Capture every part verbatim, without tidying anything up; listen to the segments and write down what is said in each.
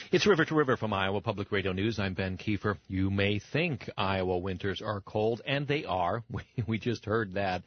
It's River to River from Iowa Public Radio News. I'm Ben Kiefer. You may think Iowa winters are cold, and they are. We, we just heard that.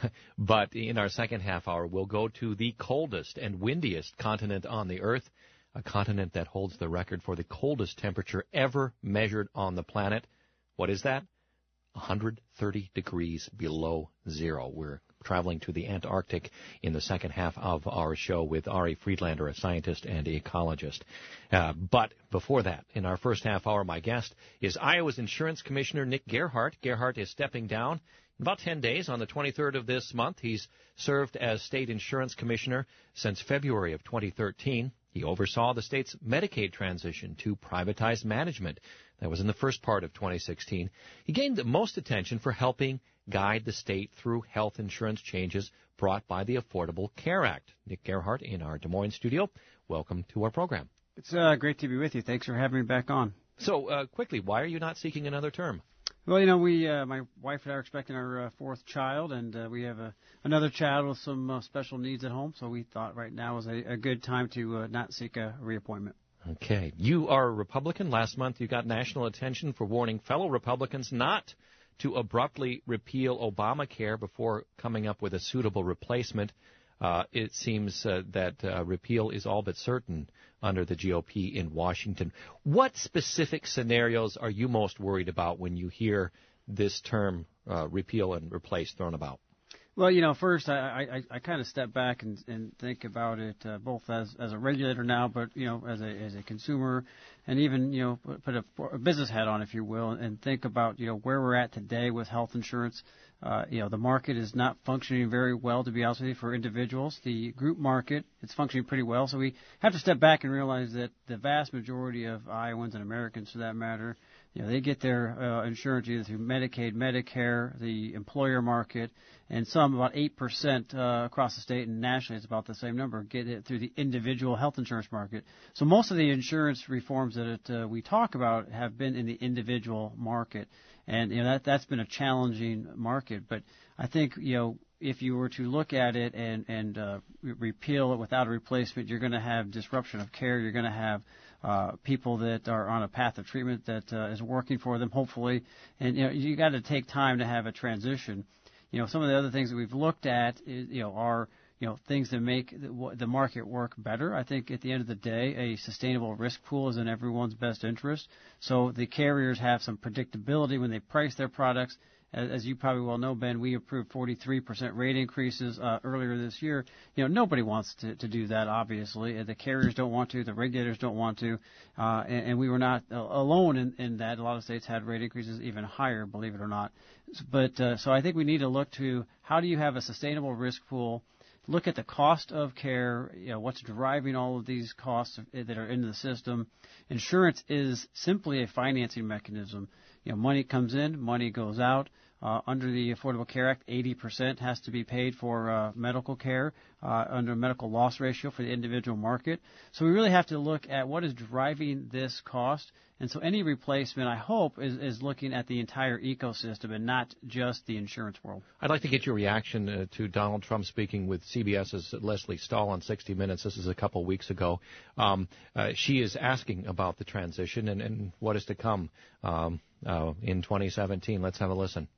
But in our second half hour, we'll go to the coldest and windiest continent on the Earth, a continent that holds the record for the coldest temperature ever measured on the planet. What is that? one hundred thirty degrees below zero. We're traveling to the Antarctic in the second half of our show with Ari Friedlander, a scientist and ecologist. Uh, but before that, in our first half hour, my guest is Iowa's Insurance Commissioner Nick Gerhardt. Gerhardt is stepping down in about ten days. On the twenty-third of this month, he's served as State Insurance Commissioner since February of twenty thirteen. He oversaw the state's Medicaid transition to privatized management. That was in the first part of twenty sixteen. He gained the most attention for helping guide the state through health insurance changes brought by the Affordable Care Act. Nick Gerhardt in our Des Moines studio. Welcome to our program. It's uh, great to be with you. Thanks for having me back on. So, uh, quickly, why are you not seeking another term? Well, you know, we, uh, my wife and I are expecting our uh, fourth child, and uh, we have a, another child with some uh, special needs at home, so we thought right now was a, a good time to uh, not seek a reappointment. Okay. You are a Republican. Last month you got national attention for warning fellow Republicans not to abruptly repeal Obamacare before coming up with a suitable replacement. Uh, it seems uh, that uh, repeal is all but certain under the G O P in Washington. What specific scenarios are you most worried about when you hear this term uh, repeal and replace thrown about? Well, you know, first I, I, I kind of step back and, and think about it uh, both as, as a regulator now, but, you know, as a as a consumer, and even, you know, put a, a business hat on, if you will, and think about, you know, where we're at today with health insurance. Uh, you know, the market is not functioning very well, to be honest with you, for individuals. The group market, it's functioning pretty well. So we have to step back and realize that the vast majority of Iowans and Americans, for that matter, you know, they get their uh, insurance either through Medicaid, Medicare, the employer market, and some, about eight percent uh, across the state, and nationally it's about the same number, get it through the individual health insurance market. So most of the insurance reforms that it, uh, we talk about have been in the individual market. And, you know, that, that's been a challenging market. But I think, you know, if you were to look at it and, and uh, re- repeal it without a replacement, you're going to have disruption of care. You're going to have uh, people that are on a path of treatment that uh, is working for them, hopefully. And, you know, you got to take time to have a transition. You know, some of the other things that we've looked at, is, you know, are, you know, things that make the, the market work better. I think at the end of the day, a sustainable risk pool is in everyone's best interest. So the carriers have some predictability when they price their products. As, as you probably well know, Ben, we approved forty-three percent rate increases uh, earlier this year. You know, nobody wants to, to do that, obviously. The carriers don't want to. The regulators don't want to. Uh, and, and we were not uh, alone in, in that. A lot of states had rate increases even higher, believe it or not. But uh, so I think we need to look to how do you have a sustainable risk pool. Look at the cost of care, you know, what's driving all of these costs that are in the system. Insurance is simply a financing mechanism. You know, money comes in, money goes out. Uh, under the Affordable Care Act, eighty percent has to be paid for uh, medical care uh, under a medical loss ratio for the individual market. So we really have to look at what is driving this cost. And so any replacement, I hope, is, is looking at the entire ecosystem and not just the insurance world. I'd like to get your reaction uh, to Donald Trump speaking with CBS's Leslie Stahl on sixty minutes. This is a couple weeks ago. Um, uh, she is asking about the transition and, and what is to come um, uh, in twenty seventeen. Let's have a listen.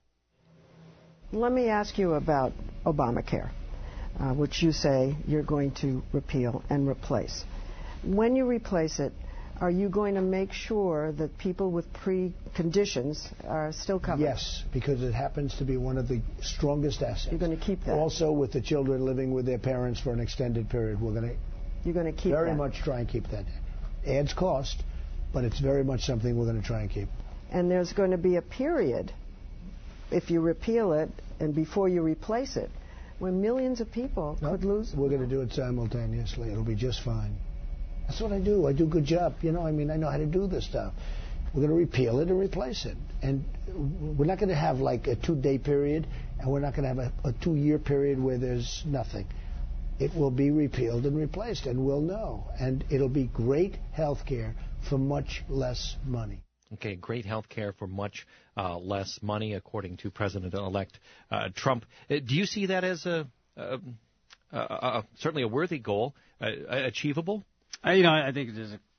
Let me ask you about Obamacare, uh, which you say you're going to repeal and replace. When you replace it, are you going to make sure that people with preconditions are still covered? Yes, because it happens to be one of the strongest assets. You're going to keep that? Also, with the children living with their parents for an extended period, we're going to You're going to keep very that? much try and keep that. Adds cost, but it's very much something we're going to try and keep. And there's going to be a period, if you repeal it and before you replace it, when millions of people nope. could lose. We're going to do it simultaneously. It'll be just fine. That's what I do. I do a good job. You know, I mean, I know how to do this stuff. We're going to repeal it and replace it. And we're not going to have like a two-day period, and we're not going to have a, a two-year period where there's nothing. It will be repealed and replaced, and we'll know. And it'll be great health care for much less money. Okay, great health care for much uh, less money, according to President-elect uh, Trump. Uh, do you see that as a, a, a, a certainly a worthy goal, uh, achievable? Uh, you know, I think it is a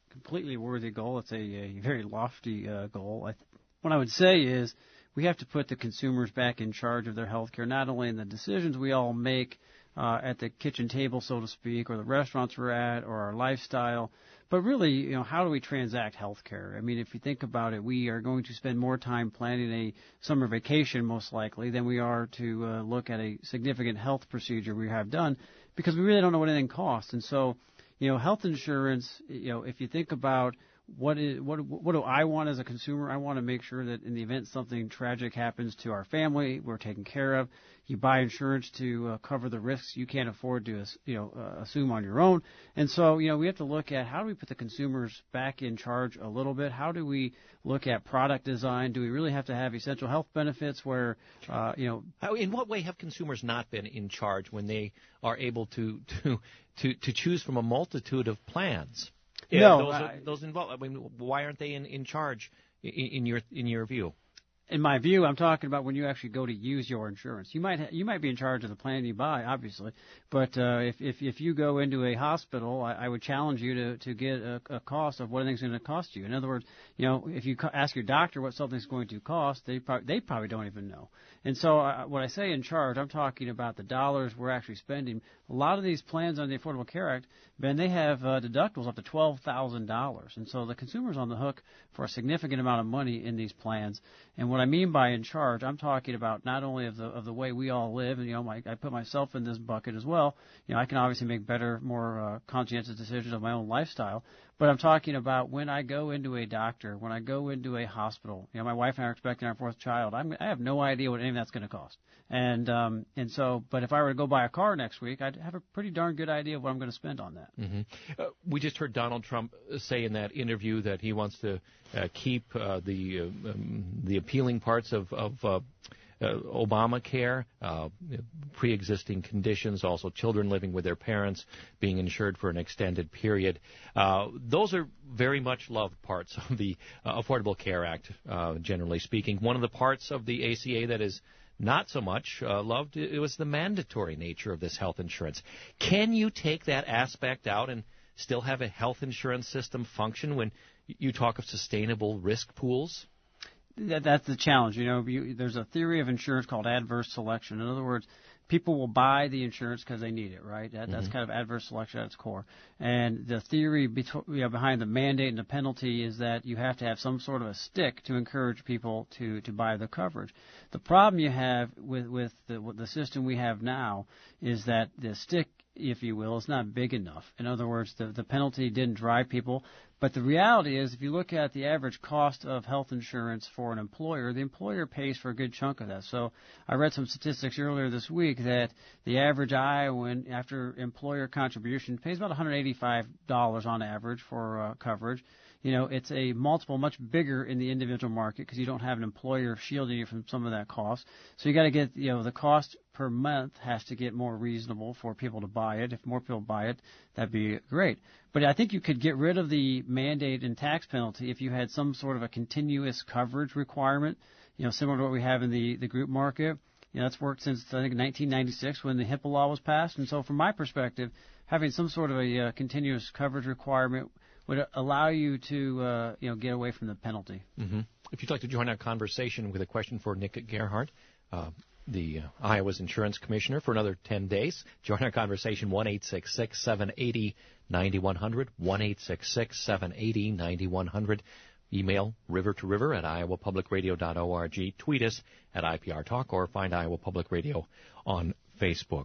completely worthy goal. It's a, a very lofty uh, goal. I th- what I would say is we have to put the consumers back in charge of their health care, not only in the decisions we all make uh, at the kitchen table, so to speak, or the restaurants we're at, or our lifestyle, but really, you know, how do we transact health care? I mean, if you think about it, we are going to spend more time planning a summer vacation, most likely, than we are to uh, look at a significant health procedure we have done, because we really don't know what anything costs. And so, you know, health insurance, you know, if you think about what is what what do I want as a consumer? I want to make sure that in the event something tragic happens to our family, we're taken care of. You buy insurance to uh, cover the risks you can't afford to you know uh, assume on your own. And so, you know, we have to look at how do we put the consumers back in charge a little bit? How do we look at product design? Do we really have to have essential health benefits where uh, you know? How, in what way have consumers not been in charge when they are able to to to, to choose from a multitude of plans? Yeah, no, those, I, are, those involved. I mean, why aren't they in, in charge in, in your in your view? In my view, I'm talking about when you actually go to use your insurance. You might ha- you might be in charge of the plan you buy, obviously, but uh, if, if if you go into a hospital, I, I would challenge you to, to get a, a cost of what anything's going to cost you. In other words, you know, if you co- ask your doctor what something's going to cost, they probably they probably don't even know. And so, uh, when I say in charge, I'm talking about the dollars we're actually spending. A lot of these plans on the Affordable Care Act, Ben, they have uh, deductibles up to twelve thousand dollars, and so the consumer's on the hook for a significant amount of money in these plans. And what I mean by in charge, I'm talking about not only of the of the way we all live, and you know, my, I put myself in this bucket as well. You know, I can obviously make better, more uh, conscientious decisions of my own lifestyle. But I'm talking about when I go into a doctor, when I go into a hospital. You know, my wife and I are expecting our fourth child. I'm, I have no idea what any of that's going to cost. And um, and so, but if I were to go buy a car next week, I'd have a pretty darn good idea of what I'm going to spend on that. Mm-hmm. Uh, we just heard Donald Trump say in that interview that he wants to uh, keep uh, the uh, um, the appealing parts of of uh, uh, Obamacare, uh, pre-existing conditions, also children living with their parents being insured for an extended period. Uh, those are very much loved parts of the uh, Affordable Care Act, uh, generally speaking. One of the parts of the A C A that is not so much uh, loved, it was the mandatory nature of this health insurance. Can you take that aspect out and still have a health insurance system function when you talk of sustainable risk pools? That, that's the challenge. You know, you, there's a theory of insurance called adverse selection. In other words, people will buy the insurance because they need it, right? That, that's mm-hmm. kind of adverse selection at its core. And the theory beto- you know, behind the mandate and the penalty is that you have to have some sort of a stick to encourage people to, to buy the coverage. The problem you have with, with the, with the system we have now is that the stick, if you will, is not big enough. In other words, the, the penalty didn't drive people. But the reality is, if you look at the average cost of health insurance for an employer, the employer pays for a good chunk of that. So I read some statistics earlier this week that the average Iowan, after employer contribution, pays about one hundred eighty-five dollars on average for uh, coverage. You know, it's a multiple much bigger in the individual market because you don't have an employer shielding you from some of that cost. So you got to get, you know, the cost per month has to get more reasonable for people to buy it. If more people buy it, that'd be great. But I think you could get rid of the mandate and tax penalty if you had some sort of a continuous coverage requirement, you know, similar to what we have in the, the group market. You know, that's worked since, I think, nineteen ninety-six when the HIPAA law was passed. And so from my perspective, having some sort of a uh, continuous coverage requirement would allow you to, uh, you know, get away from the penalty. Mm-hmm. If you'd like to join our conversation with a question for Nick Gerhardt, uh, the uh, Iowa's Insurance Commissioner, for another ten days, join our conversation, one eight six six, seven eight zero, nine one zero zero, one eight six six, seven eight zero, nine one zero zero. Email river to river at iowa public radio dot org. Tweet us at I P R Talk or find Iowa Public Radio on Facebook.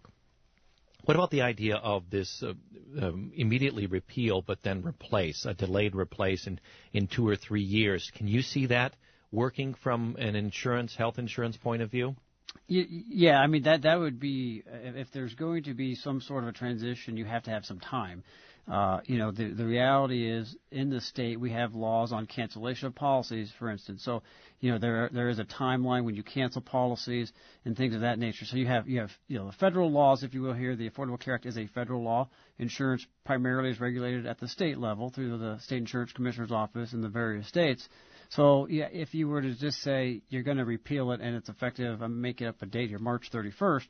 What about the idea of this uh, um, immediately repeal but then replace, a delayed replace in, in two or three years? Can you see that working from an insurance, health insurance point of view? Yeah, I mean, that that would be, if there's going to be some sort of a transition, you have to have some time. Uh, you know, the, the reality is in the state we have laws on cancellation of policies, for instance. So, you know, there there is a timeline when you cancel policies and things of that nature. So you have you have you know the federal laws, if you will. Here, the Affordable Care Act is a federal law. Insurance primarily is regulated at the state level through the State Insurance Commissioner's Office in the various states. So, yeah, if you were to just say you're going to repeal it and it's effective, I'm making up a date here, March thirty-first.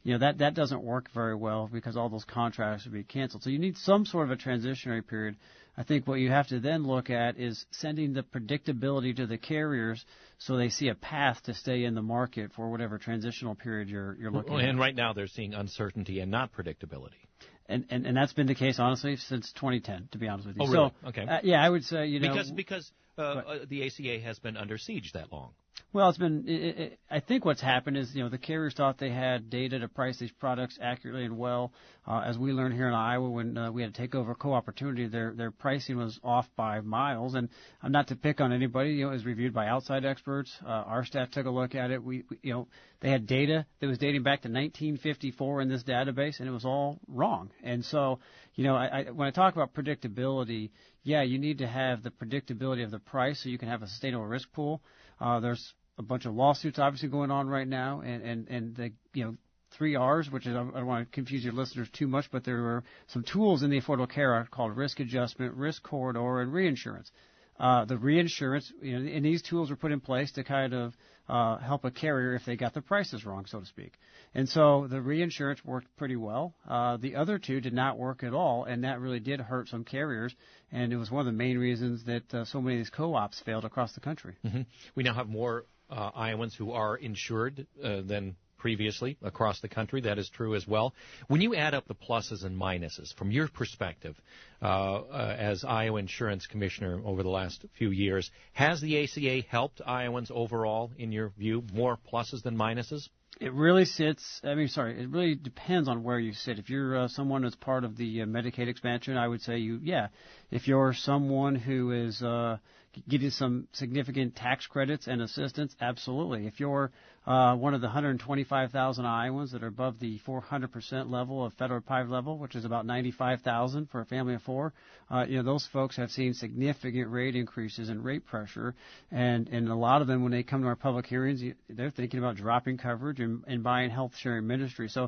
you know, that, that doesn't work very well because all those contracts would be canceled. So you need some sort of a transitionary period. I think what you have to then look at is sending the predictability to the carriers so they see a path to stay in the market for whatever transitional period you're, you're looking well, at. And right now they're seeing uncertainty and not predictability. And, and and that's been the case, honestly, since twenty ten, to be honest with you. Oh, really? So, okay. Uh, yeah, I would say, you know. Because, because uh, uh, the A C A has been under siege that long. Well, it's been. It, it, I think what's happened is, you know, the carriers thought they had data to price these products accurately and well. Uh, as we learned here in Iowa, when uh, we had to take over Co-Opportunity, their their pricing was off by miles. And uh, not to pick on anybody, you know, it was reviewed by outside experts. Uh, our staff took a look at it. We, we, you know, they had data that was dating back to nineteen fifty-four in this database, and it was all wrong. And so, you know, I, I, when I talk about predictability, yeah, you need to have the predictability of the price so you can have a sustainable risk pool. Uh, there's a bunch of lawsuits obviously going on right now, and, and, and the, you know, three R's, which is, I don't want to confuse your listeners too much, but there are some tools in the Affordable Care Act called risk adjustment, risk corridor, and reinsurance. Uh, the reinsurance, you know, and these tools were put in place to kind of uh, help a carrier if they got the prices wrong, so to speak. And so the reinsurance worked pretty well. Uh, the other two did not work at all, and that really did hurt some carriers. And it was one of the main reasons that uh, so many of these co-ops failed across the country. Mm-hmm. We now have more uh, Iowans who are insured uh, than previously across the country. That is true as well. When you add up the pluses and minuses, from your perspective, uh, uh, as Iowa Insurance Commissioner over the last few years, has the A C A helped Iowans overall, in your view, more pluses than minuses? It really sits, I mean, sorry, it really depends on where you sit. If you're uh, someone that's part of the uh, Medicaid expansion, I would say you, yeah. If you're someone who is uh, getting some significant tax credits and assistance, absolutely. If you're uh, one of the one hundred twenty-five thousand Iowans that are above the four hundred percent level of federal private level, which is about ninety-five thousand for a family of four, uh, you know, those folks have seen significant rate increases and rate pressure. And, and a lot of them, when they come to our public hearings, they're thinking about dropping coverage and, and buying health sharing ministry. So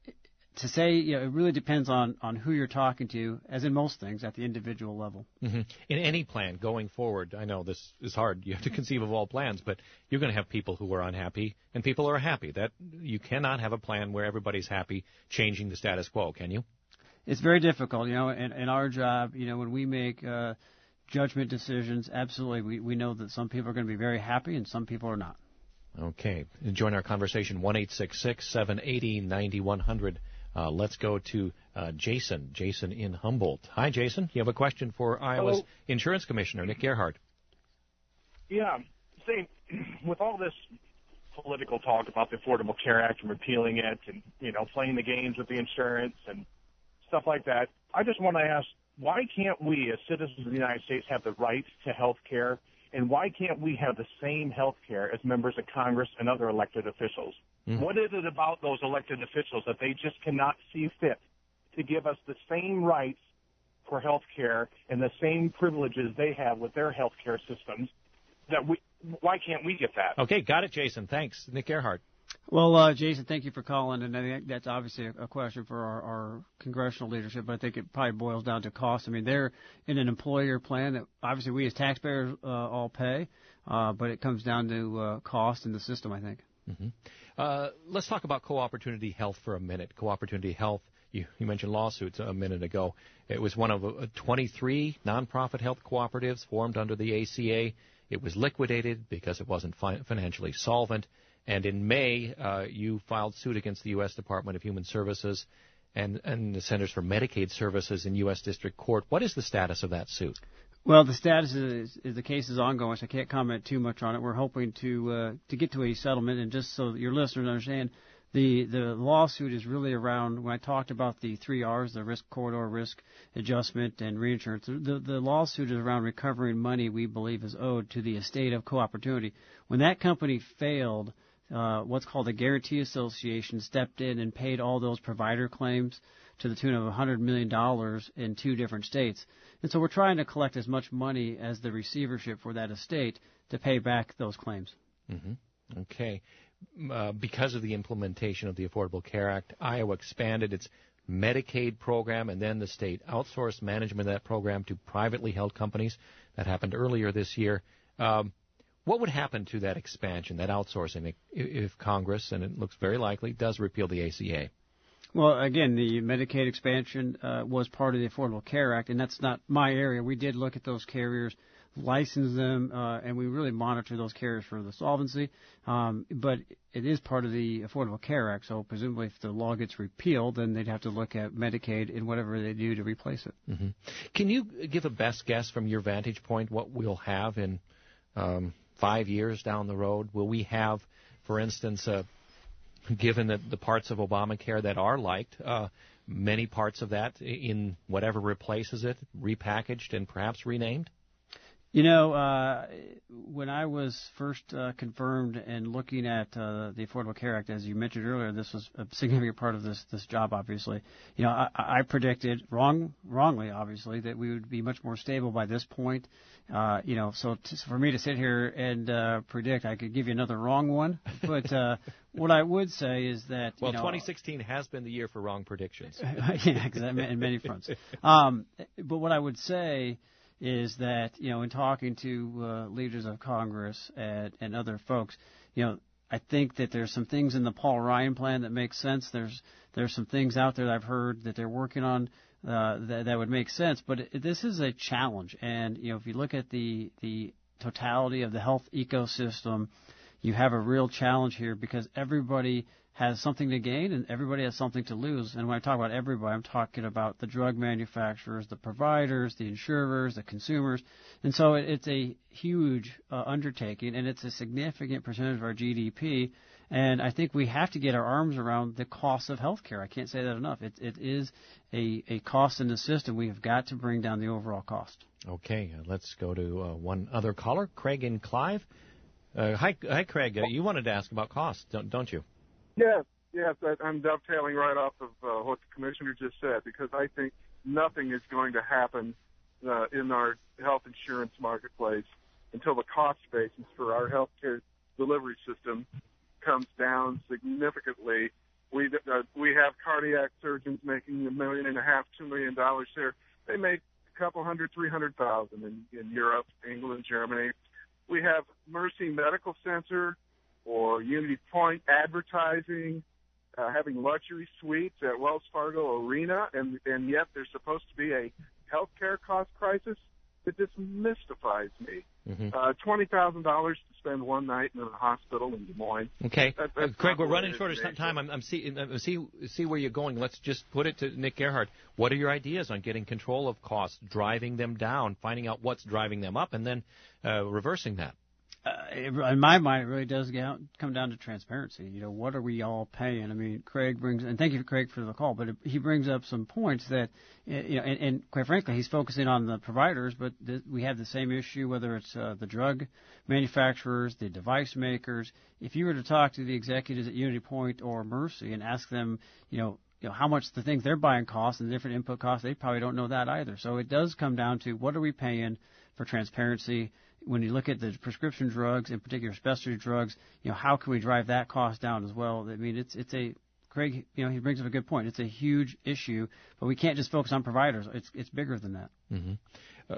to say, you know, it really depends on, on who you're talking to, as in most things, at the individual level. Mm-hmm. In any plan going forward, I know this is hard. You have to conceive of all plans, but you're going to have people who are unhappy and people who are happy. That you cannot have a plan where everybody's happy changing the status quo, can you? It's very difficult, you know, in, in our job, you know, when we make uh, judgment decisions, absolutely, we, we know that some people are going to be very happy and some people are not. Okay. Join our conversation, one eight six six, seven eight zero, nine one zero zero. Uh, let's go to uh, Jason. Jason in Humboldt. Hi, Jason. You have a question for Iowa's Hello. Insurance Commissioner, Nick Gerhardt. Yeah. See, with all this political talk about the Affordable Care Act and repealing it and, you know, playing the games with the insurance and stuff like that, I just want to ask, why can't we as citizens of the United States have the right to health care, and why can't we have the same health care as members of Congress and other elected officials? Mm. What is it about those elected officials that they just cannot see fit to give us the same rights for health care and the same privileges they have with their health care systems? That we, why can't we get that? Okay, got it, Jason. Thanks. Nick Gerhardt. Well, uh, Jason, thank you for calling, and I think that's obviously a, a question for our, our congressional leadership, but I think it probably boils down to cost. I mean, they're in an employer plan that obviously we as taxpayers uh, all pay, uh, but it comes down to uh, cost in the system, I think. Mm-hmm. Uh, let's talk about Co-Opportunity Health for a minute. Co-Opportunity Health, you, you mentioned lawsuits a minute ago. It was one of uh, twenty-three nonprofit health cooperatives formed under the A C A. It was liquidated because it wasn't fi- financially solvent. And in May, uh, you filed suit against the U S Department of Human Services and, and the Centers for Medicaid Services in U S District Court. What is the status of that suit? Well, the status is, is the case is ongoing, so I can't comment too much on it. We're hoping to uh, to get to a settlement, and just so that your listeners understand, the the lawsuit is really around, when I talked about the three R's, the risk corridor, risk adjustment, and reinsurance, the, the lawsuit is around recovering money we believe is owed to the estate of Co-Opportunity. When that company failed, uh, what's called the Guarantee Association stepped in and paid all those provider claims to the tune of one hundred million dollars in two different states. And so we're trying to collect as much money as the receivership for that estate to pay back those claims. Mm-hmm. Okay. Uh, because of the implementation of the Affordable Care Act, Iowa expanded its Medicaid program, and then the state outsourced management of that program to privately held companies. That happened earlier this year. Um, What would happen to that expansion, that outsourcing, if Congress, and it looks very likely, does repeal the A C A? Well, again, the Medicaid expansion uh, was part of the Affordable Care Act, and that's not my area. We did look at those carriers, license them, uh, and we really monitor those carriers for the solvency. Um, but it is part of the Affordable Care Act, so presumably if the law gets repealed, then they'd have to look at Medicaid and whatever they do to replace it. Mm-hmm. Can you give a best guess from your vantage point what we'll have in um, five years down the road? Will we have, for instance, uh, given the, the parts of Obamacare that are liked, uh, many parts of that in whatever replaces it, repackaged and perhaps renamed? You know, uh, when I was first uh, confirmed and looking at uh, the Affordable Care Act, as you mentioned earlier, this was a significant part of this this job. Obviously, you know, I, I predicted wrong, wrongly, obviously, that we would be much more stable by this point. Uh, you know, so t- for me to sit here and uh, predict, I could give you another wrong one. But uh, what I would say is that well, you know, twenty sixteen has been the year for wrong predictions. Yeah, exactly, in many fronts. Um, but what I would say is that, you know, in talking to uh, leaders of Congress and, and other folks, you know, I think that there's some things in the Paul Ryan plan that make sense. There's there's some things out there that I've heard that they're working on uh, that, that would make sense. But it, this is a challenge. And, you know, if you look at the, the totality of the health ecosystem, you have a real challenge here because everybody has something to gain and everybody has something to lose. And when I talk about everybody, I'm talking about the drug manufacturers, the providers, the insurers, the consumers. And so it, it's a huge uh, undertaking, and it's a significant percentage of our G D P. And I think we have to get our arms around the cost of health care. I can't say that enough. It, it is a, a cost in the system. We have got to bring down the overall cost. Okay, uh, let's go to uh, one other caller, Craig and Clive. Uh, hi, hi, Craig. Uh, you wanted to ask about cost, don't, don't you? Yes, yes, I, I'm dovetailing right off of uh, what the commissioner just said, because I think nothing is going to happen uh, in our health insurance marketplace until the cost basis for our health care delivery system comes down significantly. We uh, we have cardiac surgeons making a million and a half, two million dollars there. They make a couple hundred, three hundred thousand in, in Europe, England, Germany. We have Mercy Medical Center or Unity Point advertising, uh, having luxury suites at Wells Fargo Arena, and, and yet there's supposed to be a healthcare cost crisis. It just mystifies me. Mm-hmm. Uh, twenty thousand dollars to spend one night in a hospital in Des Moines. Okay. That, uh, Craig, we're running short of time. I'm, I'm see, uh, see, see where you're going. Let's just put it to Nick Gerhardt. What are your ideas on getting control of costs, driving them down, finding out what's driving them up, and then uh, reversing that? Uh, in my mind, it really does get out, come down to transparency. You know, what are we all paying? I mean, Craig brings, and thank you, Craig, for the call, but it, he brings up some points that, you know, and, and quite frankly, he's focusing on the providers, but th- we have the same issue, whether it's uh, the drug manufacturers, the device makers. If you were to talk to the executives at Unity Point or Mercy and ask them, you know, you know, how much the things they're buying cost and the different input costs, they probably don't know that either. So it does come down to what are we paying for transparency. When you look at the prescription drugs, in particular specialty drugs, you know, how can we drive that cost down as well? I mean, it's it's a Craig, you know, he brings up a good point. It's a huge issue, but we can't just focus on providers. It's it's bigger than that. Mm-hmm. Uh,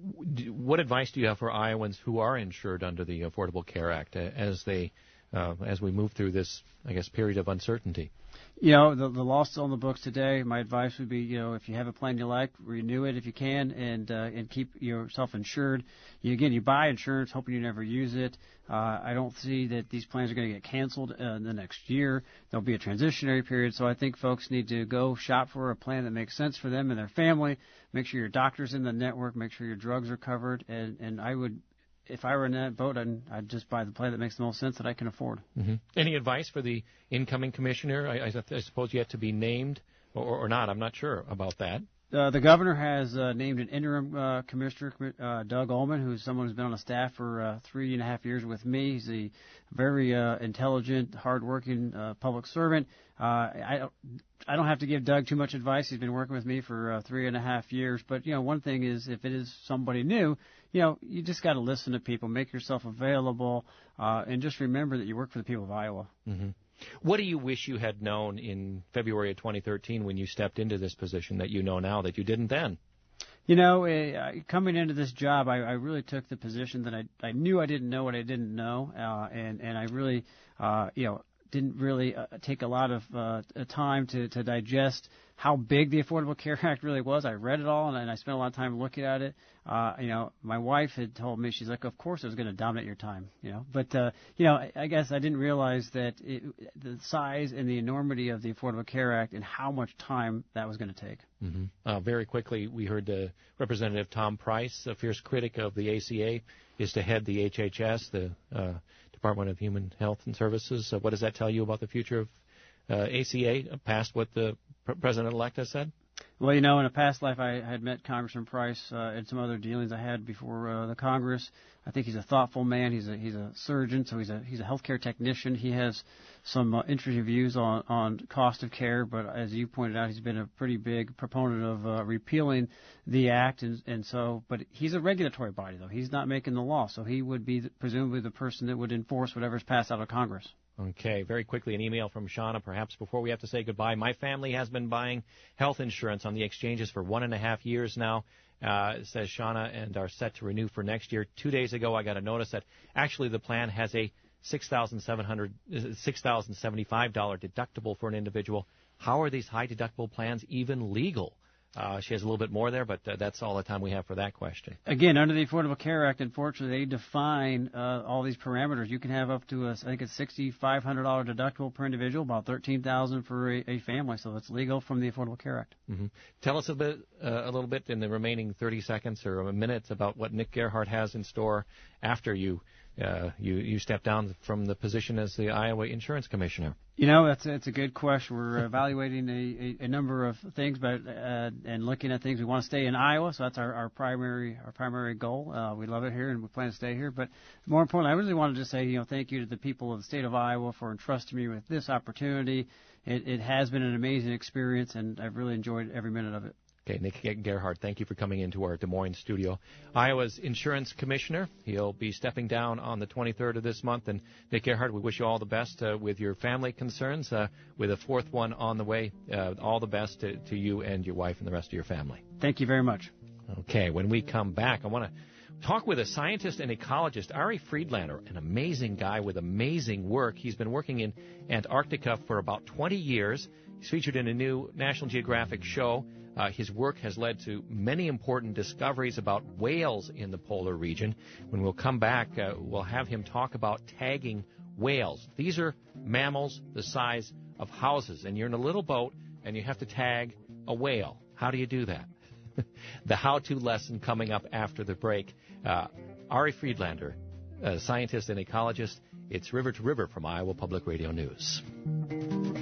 what advice do you have for Iowans who are insured under the Affordable Care Act as they uh, as we move through this, I guess, period of uncertainty? You know, the, the law's still in the books today. My advice would be, you know, if you have a plan you like, renew it if you can, and uh, and keep yourself insured. You, again, you buy insurance hoping you never use it. Uh, I don't see that these plans are going to get canceled uh, in the next year. There'll be a transitionary period, so I think folks need to go shop for a plan that makes sense for them and their family. Make sure your doctor's in the network. Make sure your drugs are covered, and, and I would. If I were in that boat, I'd, I'd just buy the plan that makes the most sense that I can afford. Mm-hmm. Any advice for the incoming commissioner? I, I, I suppose yet to be named or, or not. I'm not sure about that. Uh, the governor has uh, named an interim uh, commissioner, uh, Doug Ullman, who's someone who's been on the staff for uh, three and a half years with me. He's a very uh, intelligent, hardworking uh, public servant. Uh, I don't, I don't have to give Doug too much advice. He's been working with me for uh, three and a half years. But you know, one thing is, if it is somebody new, you know, you just got to listen to people, make yourself available, uh, and just remember that you work for the people of Iowa. Mm-hmm. What do you wish you had known in February of twenty thirteen when you stepped into this position that you know now that you didn't then? You know, uh, coming into this job, I, I really took the position that I, I knew I didn't know what I didn't know, uh, and and I really, uh, you know, didn't really uh, take a lot of uh, time to, to digest how big the Affordable Care Act really was. I read it all, and, and I spent a lot of time looking at it. Uh, you know, my wife had told me, she's like, of course it was going to dominate your time, you know. But, uh, you know, I, I guess I didn't realize that it, the size and the enormity of the Affordable Care Act and how much time that was going to take. Mm-hmm. Uh, very quickly, we heard uh, Representative Tom Price, a fierce critic of the A C A, is to head the H H S, the uh, Department of Human Health and Services. Uh, what does that tell you about the future of uh, A C A, past what the pr- President-elect has said? Well, you know, in a past life, I had met Congressman Price uh, and some other dealings I had before uh, the Congress. I think he's a thoughtful man. He's a he's a surgeon, so he's a he's a healthcare technician. He has some uh, interesting views on on cost of care, but as you pointed out, he's been a pretty big proponent of uh, repealing the act, and and so. But he's a regulatory body, though. He's not making the law, so he would be the, presumably the person that would enforce whatever's passed out of Congress. Okay, very quickly, an email from Shauna, perhaps before we have to say goodbye. My family has been buying health insurance on the exchanges for one and a half years now, uh, says Shauna, and are set to renew for next year. Two days ago, I got a notice that actually the plan has a six thousand seven hundred dollars, six thousand seventy-five dollars deductible for an individual. How are these high deductible plans even legal? Uh, she has a little bit more there, but uh, that's all the time we have for that question. Again, under the Affordable Care Act, unfortunately, they define uh, all these parameters. You can have up to, a, I think it's six thousand five hundred dollars deductible per individual, about thirteen thousand dollars for a, a family, so it's legal from the Affordable Care Act. Mm-hmm. Tell us a bit, uh, a little bit in the remaining thirty seconds or a minute about what Nick Gerhardt has in store after you uh, you you step down from the position as the Iowa Insurance Commissioner. You know, that's a, it's a good question. We're evaluating a, a, a number of things, but uh, and looking at things. We want to stay in Iowa, so that's our, our primary our primary goal. Uh, we love it here, and we plan to stay here. But more importantly, I really wanted to say, you know, thank you to the people of the state of Iowa for entrusting me with this opportunity. It, it has been an amazing experience, and I've really enjoyed every minute of it. Okay, Nick Gerhardt, thank you for coming into our Des Moines studio. Iowa's insurance commissioner. He'll be stepping down on the twenty-third of this month. And Nick Gerhardt, we wish you all the best uh, with your family concerns, uh, with a fourth one on the way. Uh, all the best to, to you and your wife and the rest of your family. Thank you very much. Okay, when we come back, I want to talk with a scientist and ecologist, Ari Friedlander, an amazing guy with amazing work. He's been working in Antarctica for about twenty years. He's featured in a new National Geographic show. Uh, his work has led to many important discoveries about whales in the polar region. When we'll come back, uh, we'll have him talk about tagging whales. These are mammals the size of houses, and you're in a little boat, and you have to tag a whale. How do you do that? The how-to lesson coming up after the break. Uh, Ari Friedlander, a scientist and ecologist. It's River to River from Iowa Public Radio News.